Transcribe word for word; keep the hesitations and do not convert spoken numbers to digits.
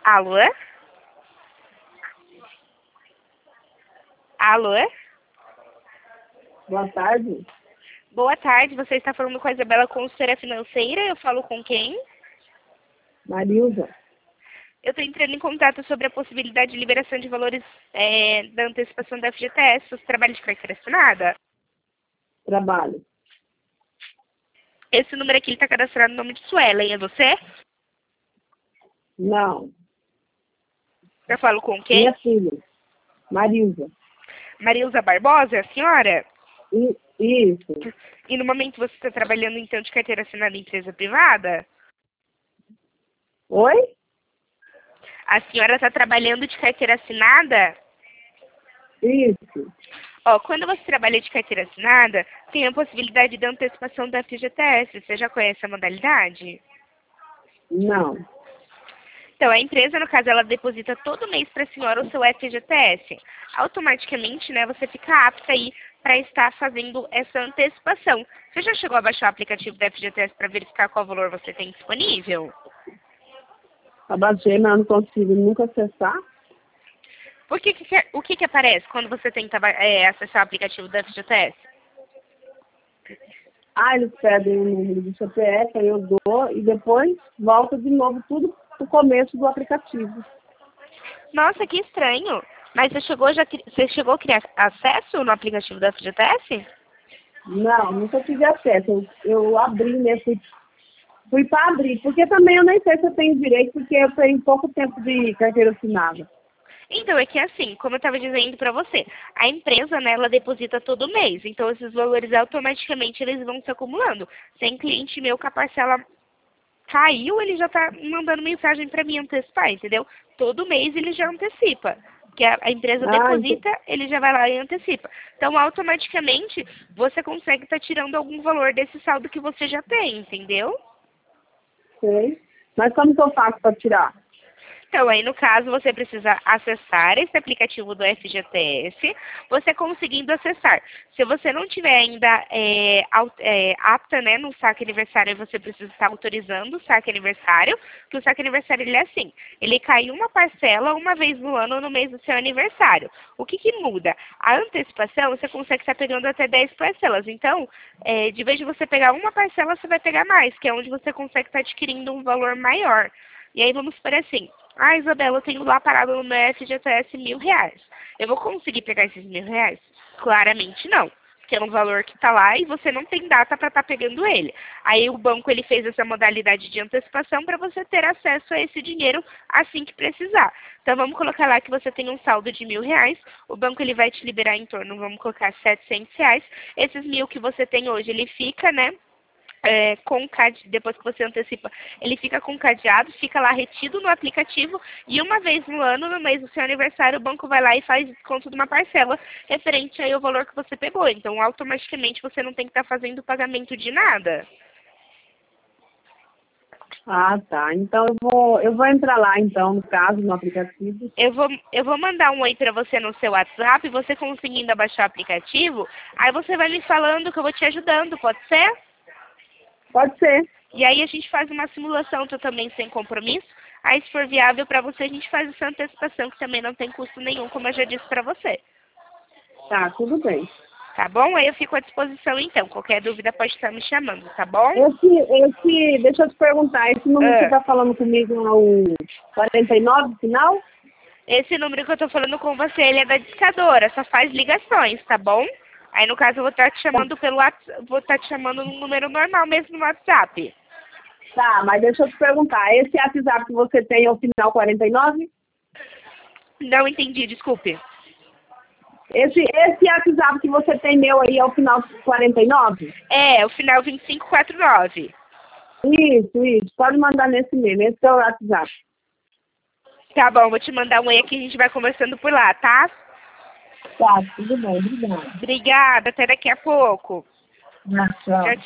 Alô? Alô? Boa tarde. Boa tarde, você está falando com a Isabela, consultora financeira. Eu falo com quem? Marilza. Eu estou entrando em contato sobre a possibilidade de liberação de valores é, da antecipação da F G T S. Você trabalha de carteira assinada? Trabalho. Esse número aqui está cadastrado no nome de Suelen. É você? Não. Eu falo com quem? Minha filha. Marilza. Marilza Barbosa, é a senhora? I- Isso. E no momento você está trabalhando, então, de carteira assinada em empresa privada? Oi? A senhora está trabalhando de carteira assinada? Isso. Ó, quando você trabalha de carteira assinada, tem a possibilidade de antecipação da F G T S. Você já conhece a modalidade? Não. Então, a empresa, no caso, ela deposita todo mês para a senhora o seu F G T S. Automaticamente, né, você fica apta aí para estar fazendo essa antecipação. Você já chegou a baixar o aplicativo da F G T S para verificar qual valor você tem disponível? Abaixei, mas não consigo nunca acessar. Por que que, que- o que, que aparece quando você tenta é, acessar o aplicativo da F G T S? Ah, eles pedem o número do C P F, aí eu dou e depois volta de novo tudo pro começo do aplicativo. Nossa, que estranho. Mas você chegou, já, cri- você chegou a criar acesso no aplicativo da F G T S? Não, nunca tive acesso. Eu, eu abri, né? Fui, fui para abrir, porque também eu nem sei se eu tenho direito, porque eu tenho pouco tempo de carteira assinada. Então, é que assim, como eu estava dizendo para você, a empresa, né, ela deposita todo mês. Então, esses valores automaticamente eles vão se acumulando. Tem cliente meu que a parcela caiu, ele já está mandando mensagem para mim antecipar, entendeu? Todo mês ele já antecipa. Porque a, a empresa Ah, então, deposita, ele já vai lá e antecipa. Então, automaticamente, você consegue estar tirando algum valor desse saldo que você já tem, entendeu? sei. Mas como que eu faço para tirar? Então, aí no caso, você precisa acessar esse aplicativo do F G T S, você conseguindo acessar. Se você não tiver ainda é, au- é, apta, né, no saque aniversário, você precisa estar autorizando o saque aniversário, que o saque aniversário ele é assim, ele cai em uma parcela uma vez no ano no mês do seu aniversário. O que que muda? A antecipação, você consegue estar pegando até dez parcelas. Então, é, de vez de você pegar uma parcela, você vai pegar mais, que é onde você consegue estar adquirindo um valor maior. E aí vamos por assim, ah, Isabela, eu tenho lá parado no meu F G T S mil reais. Eu vou conseguir pegar esses mil reais? Claramente não. Porque é um valor que está lá e você não tem data para estar pegando ele. Aí o banco ele fez essa modalidade de antecipação para você ter acesso a esse dinheiro assim que precisar. Então vamos colocar lá que você tem um saldo de mil reais. O banco ele vai te liberar em torno, vamos colocar setecentos reais. Esses mil que você tem hoje, ele fica, né? É, com cade... depois que você antecipa, ele fica com cadeado, fica lá retido no aplicativo e uma vez no ano, no mês do seu aniversário, o banco vai lá e faz desconto de uma parcela referente aí ao valor que você pegou. Então, automaticamente, você não tem que estar fazendo o pagamento de nada. Ah, tá. Então eu vou, eu vou entrar lá então, no caso, no aplicativo. Eu vou, eu vou mandar um oi para você no seu WhatsApp, você conseguindo abaixar o aplicativo, aí você vai me falando que eu vou te ajudando, pode ser? Pode ser. E aí a gente faz uma simulação totalmente sem compromisso. Aí, se for viável para você, a gente faz essa antecipação, que também não tem custo nenhum, como eu já disse para você. Tá, tudo bem. Tá bom? Aí eu fico à disposição, então. Qualquer dúvida pode estar me chamando, tá bom? Esse, esse, deixa eu te perguntar, esse número que você Ah, tá falando comigo é o quarenta e nove final? esse número que eu tô falando com você, ele é da discadora, só faz ligações, tá bom? Aí, no caso, eu vou estar te chamando pelo WhatsApp, vou estar te chamando no número normal mesmo no WhatsApp. Tá, mas deixa eu te perguntar, esse WhatsApp que você tem é o final quarenta e nove? Não entendi, desculpe. Esse, esse WhatsApp que você tem meu aí é o final quarenta e nove? É, o final vinte e cinco quarenta e nove. Isso, isso. Pode mandar nesse mesmo. Esse é o WhatsApp. Tá bom, vou te mandar um oi aqui, a gente vai conversando por lá, tá? Tá, tudo bem. Obrigada. Obrigada, até daqui a pouco. Ah, tchau. Tchau,